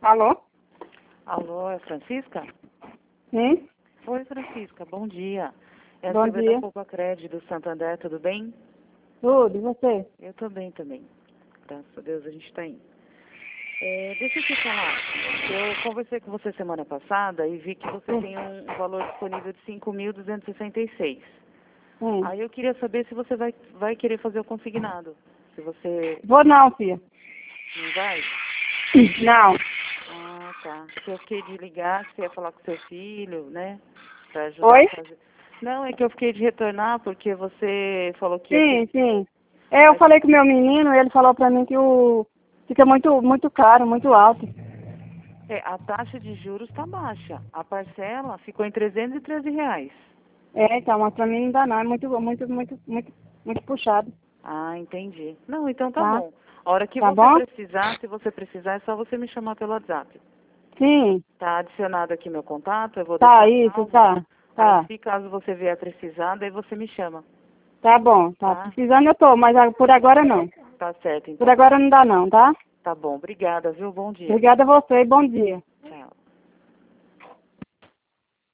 Alô? Alô, é Francisca? Sim? Oi, Francisca, bom dia. É a Bom Silvia dia. da Poupa Crédito do Santander, tudo bem? Tudo, e você? Eu tô bem também. Graças a Deus a gente tá indo. Deixa eu te falar. Eu conversei com você semana passada e vi que você tem um valor disponível de 5.266. Aí eu queria saber se você vai querer fazer o consignado. Se você Vou não, filha. não vai? Não. Ah, tá. Que eu fiquei de ligar, que você ia falar com seu filho, né? Pra ajudar Oi? a fazer. Não, é que eu fiquei de retornar porque você falou que ia Sim, ter. sim. Eu falei com o meu menino, ele falou pra mim que fica muito caro, muito alto. A taxa de juros está baixa. A parcela ficou em R$ 313. Então, mas pra mim não dá não, é muito puxado, Ah, entendi. Não, então tá tá? bom. A hora que Tá você bom? precisar, se você precisar, é só você me chamar pelo WhatsApp. Sim, Tá adicionado aqui meu contato, eu vou tá, deixar isso, salvo. tá, Aí tá. se caso você vier precisar, daí você me chama, Tá bom, tá. tá? Precisando eu tô, mas por agora não. Tá certo, Por então. agora não dá não, tá? Tá bom, obrigada, viu? Bom dia. Obrigada a você e bom dia.